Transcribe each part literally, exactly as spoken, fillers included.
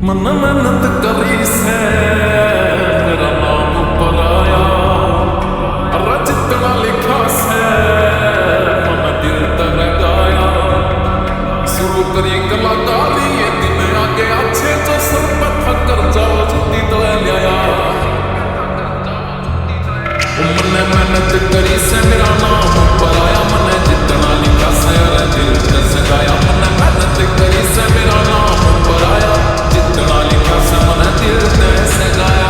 मन मेहनत करी से मेरा नाम ऊपर आया, जितना लिखा से मन दिल तक गाया। शुरू करी कलाकारी ये दिन आगे अच्छे जो सर पे थकर जाओ छुट्टी तो लिया। मन मेहनत करी से मेरा नाम ऊपर आया, मन जितना लिखा से दिल तक गाया। मन मेहनत करी से मेरा नाम ऊपर आया, जितना लिखा से मन दिल तक गाया।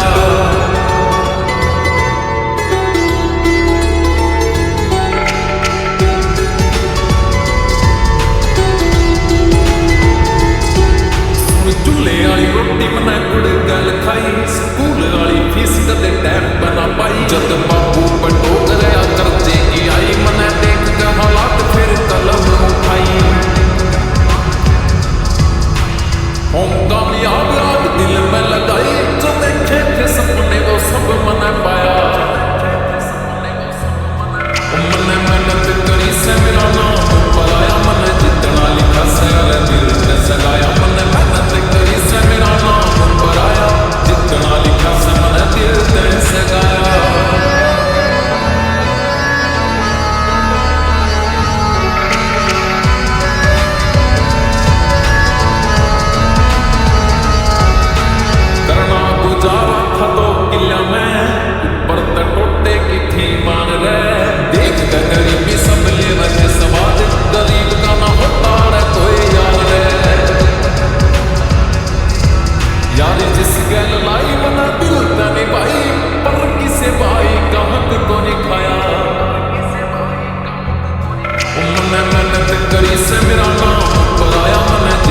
चूल्हे वाली रोटी मना गुड़ गल खाई, स्कूल वाली फीस कदे टाइम बना पाई। जद बाबू बटो गया कर्जे की आई, मना देख के हालात फिर कलम उठाई। हम कामयाब आग दिल में लगाई, जो देखे थे सपने वो सब मना पाया। मन मेहनत करी से मेरा नाम ऊपर आया, मन जितना लिखा से दिल ने सगाया। मन मेहनत करी से मेरा नाम ऊपर आया, जितना लिखा से मन दिल ने सगाया। करना गुजारा था तो किला में, ऊपर तक टोटे की थी मान रहे। देख कर गरीबी सब ले रहे सवाल, गरीब का ना होता रे कोई यार रे। यार जिस गल लाई मना दिल तने भाई, पर किसे भाई का हक को नहीं खाया। मन मेहनत करी से मेरा नाम ऊपर आया, मन